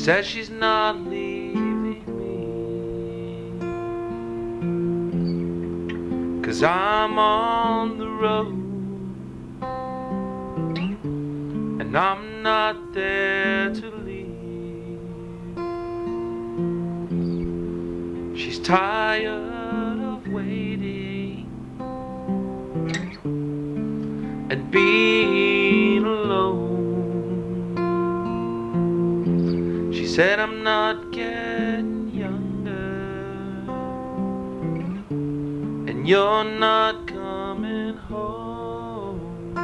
says she's not leaving me, 'cause I'm on the road and I'm not there to leave. She's tired of waiting and being alone. She said I'm not getting younger and you're not coming home.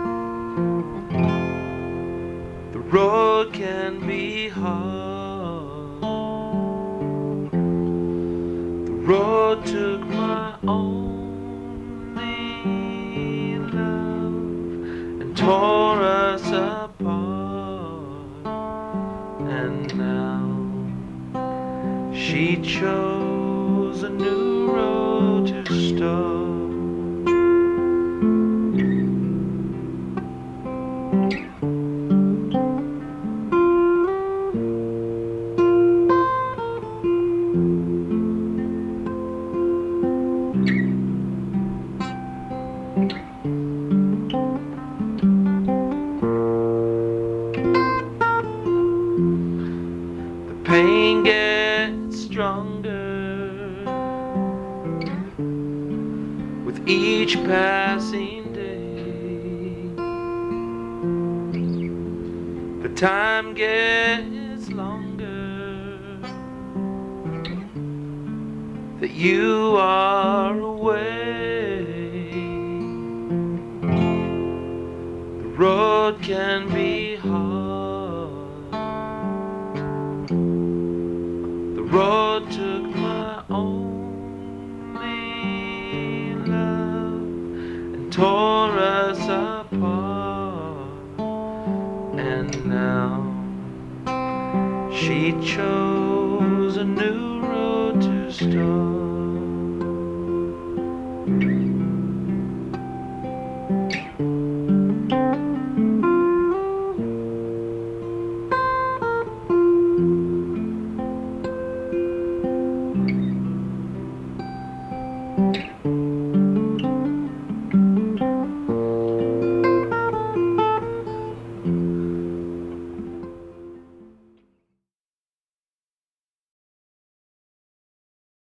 The road can be hard. The road took my only love and tore us apart. And now she chose a new road to start. The pain gets stronger with each passing day. The time gets longer that you are away. The road can be hard. The road took my only love and tore us apart. And now she chose a new road to start.